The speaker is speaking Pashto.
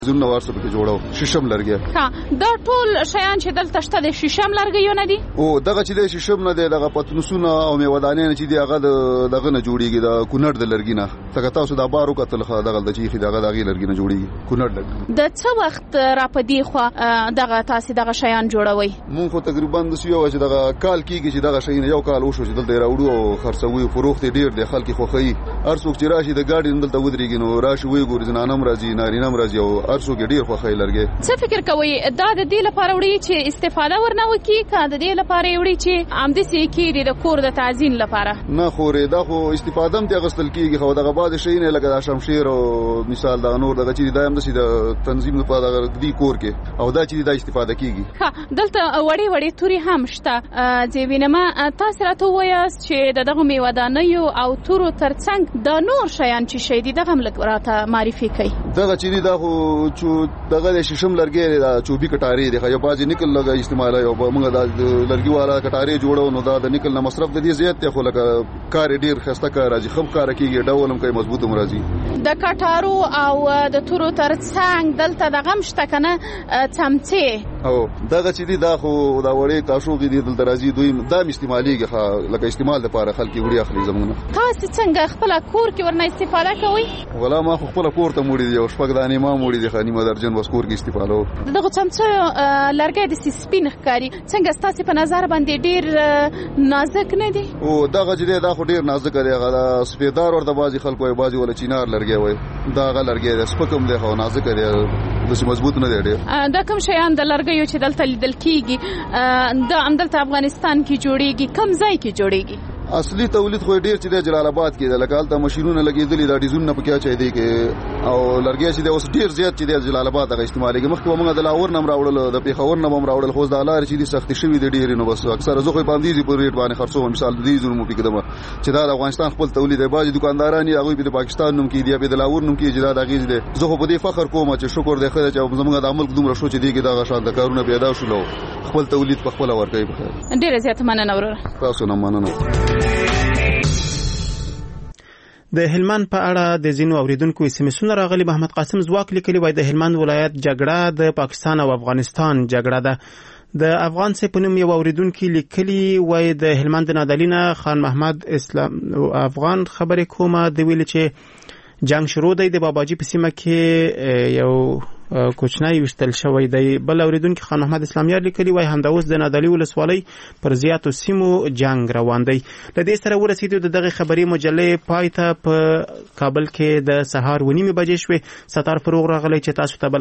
زونه ورسره کې جوړو شیشم لرګي. ها دا ټول شیان چې دلته شته د شیشم لرګیونه دي او دغه چې د شیشم نه دی دغه پتنوسونه او میوهدانې چې دی هغه دغه نه جوړیږي د کونړ د لرګي نه. څنګه تاسو دا بارو کتل خو دغه د چیخي دغه دغه لرګي نه جوړیږي کونړ لرګي. د څه وخت را پدې خو دغه تاسو دغه شیان جوړوي؟ مونږ خو تقریبا د سیو چې دغه کال کېږي چې دغه شی یو کال وشو چې دلته راوړو او خرڅوي فروخت ډیر د خلک خوخي. ارڅوک چې راشي د گاډي دلته ودرېږي نو راشي وي ګور زنانم راځي نارینم راځي او ارڅوک ډیر خوخي لرګي. څه فکر کوي دا د دې لپاره وړي چې استفاده ورنه وکي کا د دې لپاره وړي چې امدسي کې د کور د تعزین لپاره؟ نه خورې دا خو استفاده هم ته غسل کیږي خو دغه بعد شي نه لګا د شمشیر او مثال دا نور دغه چې دایم د تنظیم لپاره د کور کې او دا چې د استفاده کیږي. ها دلته وړي وړي توري هم شته چې وینما تاسو راته وایاست چې دغه میوهدانیو او تورو ترڅنګ د نور شیان چې شي دي دغه ملک راته معرفي کوي. دغه چې دا خو چې دغه شیشم لرګي دا چوبي کټاری دی خو بعضی نکل لګا استعمال او موږ د لرګي والا کټاری جوړو نو دا د نکل نه مصرف د دې زیات ته خو لکه کار ډیر خسته کار راځي خم کار کیږي ډولم کوي مضبوط هم راځي. د کټارو او د تورو ترڅنګ دلته دغه مشته کنه چمچه او دغه چې دا خو دا وړي کاشوغي دي دلته راځي دوی دا استعماليږي لکه استعمال لپاره خلک وړي اخلي زمونه. تاسو څنګه خپل کور کې ورنه استفاده کوئ؟ ولا ما خپل کور ته موړي دي او شپږ دانې ما موړي دي خاني مدرجن وس کور کې استفاده و. دغه چمچه لرګي د سپین ښکاری څنګه ستاسو په نظر باندې ډیر نازک نه دي؟ او دغه چې دا خو ډیر نازک دی هغه سپیدار ورته بازي خلکو وي بازي ولا چینار لرګي وي دا غل لرګي د سپکم دی خو نازک دی د مضبوط نه دی ډیر. دا کوم شیان د لرګیو چې دلته لیدل کیږي دا دلته افغانستان کې جوړیږي کوم ځای کې جوړیږي؟ اصلي تولید خو ډیر چې د جلال آباد کې د لکالته ماشينونه لګیدلې د ډیزونه په کې چي دی کې او لرګي چې د اوس ډیر زیات چې د جلال آباد غو استعمالېږي. مخکې موږ د لاور نم راوړل د پیښور نم راوړل خو د لار چې د سختي شوی د ډیر نو بس اکثر زه خو باندې په ریټ باندې خرڅوم. مثال د دې زونو په کې دمه چې دا د افغانستان خپل تولید دی باج دکانداران یې هغه په پاکستان نوم کې دی په د لاور نوم کې جدا د غیز دی. زه خو په دې فخر کوم چې شکر دی خدای چې زموږ د عمل دومره شو چې دی کې دا شان د کارونه پیدا شول خپل تولید په خپل ورکوي. ډیر زیات مننه ورور. تاسو نه مننه. د هلمند په اړه د زینو اوریدونکو سیمسونه راغلي. محمد قاسم زواک لیکلي وای د هلمند ولایت جګړه د پاکستان او افغانستان جګړه ده. د افغان سپنوم یو اوریدونکو لیکلي وای د هلمند نادلینا خان محمد اسلام افغان خبرې کومه د ویل چې جنگ شروع دی د باباجي په سیمه کې یو کوچنی وشتل شوی دی. بل اوریدونکو خان محمد اسلامیار لیکلی وای همداوس د نادلی ولسوالۍ پر زیاتو سیمو جنگ روان دی. لدې سره ورسېدو د دغه خبري مجلې پای ته په کابل کې د سهار 9:30 بجې شوې. ستار فروغ راغلی چې تاسو ته